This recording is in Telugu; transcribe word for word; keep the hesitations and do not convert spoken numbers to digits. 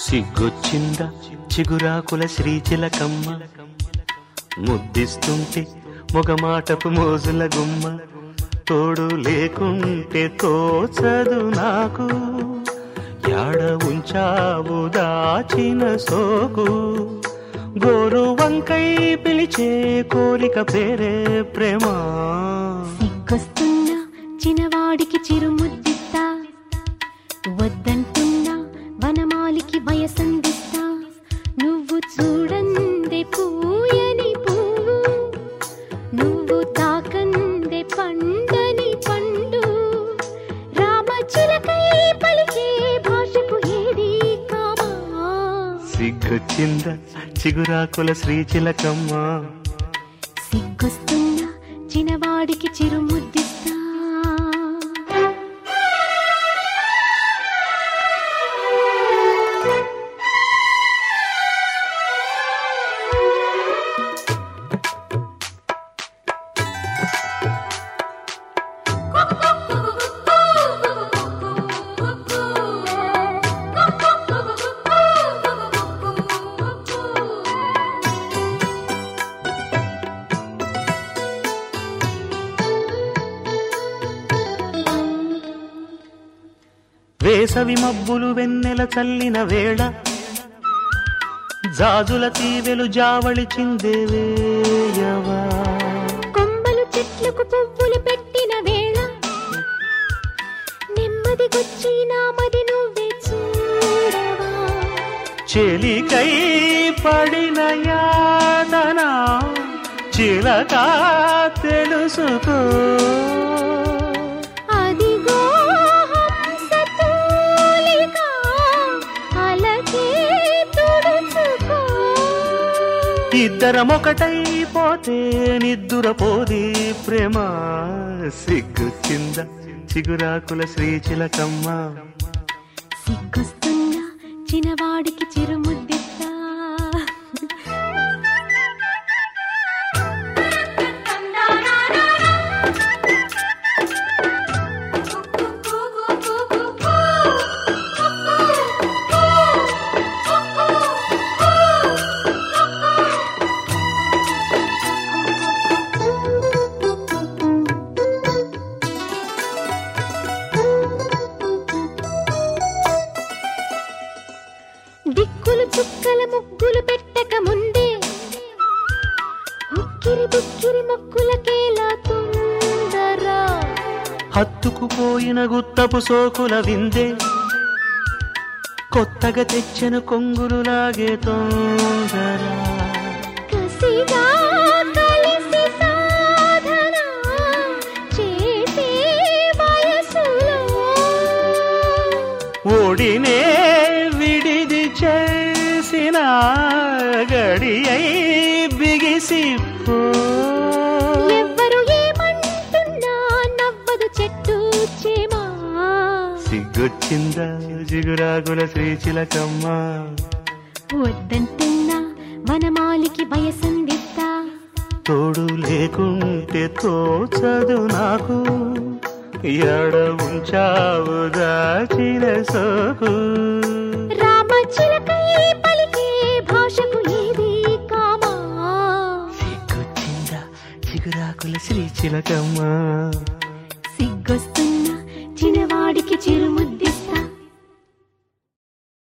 సిగ్గొచ్చిందా చిగురాకుల శ్రీచిలకమ్మ, ముద్దిస్తుంటే మొగమాటపు మోజుల గుమ్మ, తోడు లేకుంటే తోచదు నాకు, యాడ ఉంచావు దాచిన సోకు, గోరు వంకై పిలిచే కోరిక పేరే ప్రేమ. సిగ్గొస్తున్నా చిన్నవాడికి చిరుముద్దిస్తా, వద్దంటున్నా వనమాలికి వయసందిస్తా, నువ్వు చూడందే పూయని పువ్వు, నువ్వు తాకందే పండని పండు, రామచిలకై పలికే భాషకు ఏది కామా. సిగ్గొచ్చిందా చిగురాకుల శ్రీచిలకమ్మ, సిగ్గొస్తున్నా చిన్నవాడికి చిరుముద్దిస్తా. వేసవి మబ్బులు వెన్నెల చల్లిన వేళ, జాజుల తీవెలు జావళి చిందేవేయవా, కొమ్మలు చెట్లకు పువ్వులు పెట్టిన వేళ, నెమ్మదిగొచ్చి నామది నువ్వే చూడవా, చెలికై పడిన యాతన చిలక తెలుసుకో, ఇద్దరమొకటైపోతే నిద్దురపోది ప్రేమ. సిగ్గొచ్చిందా చిగురాకుల శ్రీచిలకమ్మ, సిగ్గొస్తున్నా చిన్నవాడికి చిరుముద్దిస్తా. దిక్కులు చుక్కల ముగ్గులు పెట్టక ముందే, ఉక్కిరి బుక్కిరి మొక్కులకేలా తొందరా, హత్తుకుపోయిన గుత్తపు సోకుల విందే, కొత్తగా తెచ్చిన కొంగులు లాగే తొందరా, కసిగా కలిసి సాధన చేసే వయసులో, ఓడినే విడిది చేసిన గడియై బిగిసిపో, ఎవ్వరు ఏమంటున్నా నవ్వదు చెట్టు చేమా. సిగ్గొచ్చిందా చిగురాకుల శ్రీచిలకమ్మ, వద్దంటున్నా వనమాలికి వయసందిస్తా, తోడు లేకుంటే తోచదు నాకు, ఎడ ఉంచావు దాచిన సోకు, రామచిలకై పలికే భాషకు ఏది కామా. సిగ్గొచ్చిందా చిగురాకుల శ్రీచిలకమ్మ, సిగ్గొస్తున్నా చిన్నవాడికి చిరుముద్ది